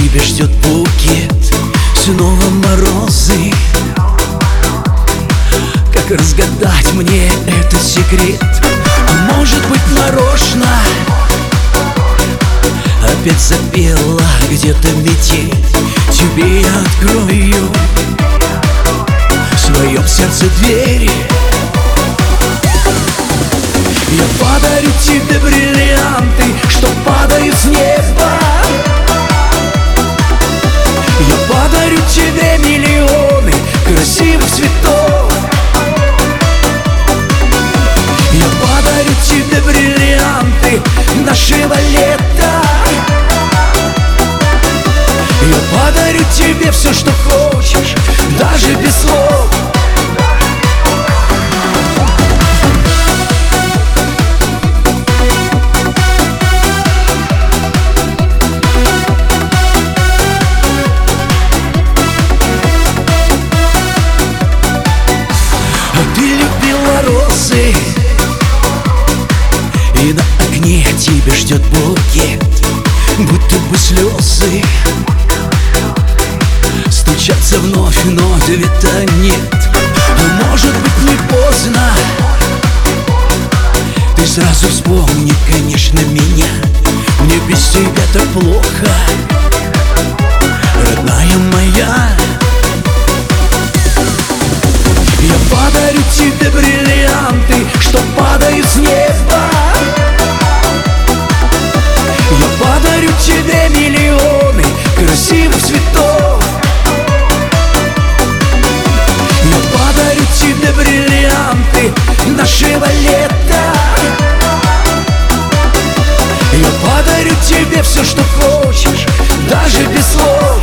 тебя ждет букет, снова морозы. Как разгадать мне этот секрет? А может быть, нарочно опять запела где-то метель. Тебе я открою в своем сердце двери. Я подарю тебе бриллианты, что падают с неба. Я подарю тебе миллионы красивых цветов. Я подарю тебе бриллианты нашего лета. Я подарю тебе все, что хочешь, даже без слов. Ты любила розы, и на окне тебя ждет букет, будто бы слезы стучатся вновь, но ответа нет. А может быть, не поздно, ты сразу вспомни, конечно, меня. Мне без тебя так плохо, родная моя. Я подарю тебе бриллианты, что падают с неба. Я подарю тебе миллионы красивых цветов. Я подарю тебе бриллианты нашего лета. Я подарю тебе все, что хочешь, даже без слов.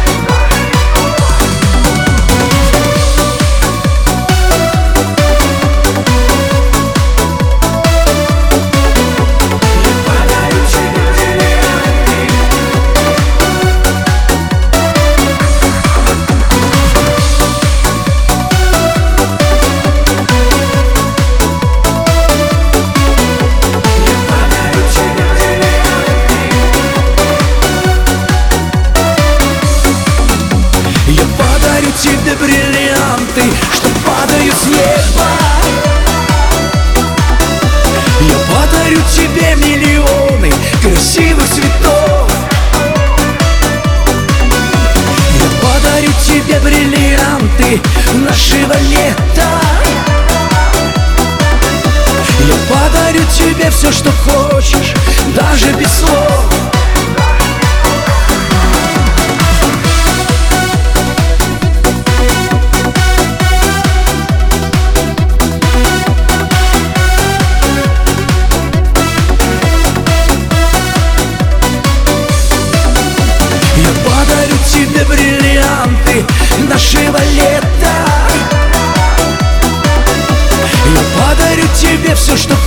Тебе бриллианты, что падают с неба. Я подарю тебе миллионы красивых цветов. Я подарю тебе бриллианты нашего лета. Я подарю тебе все, что хочешь, даже без слов. Тебе бриллианты нашего лета. Я подарю тебе все, что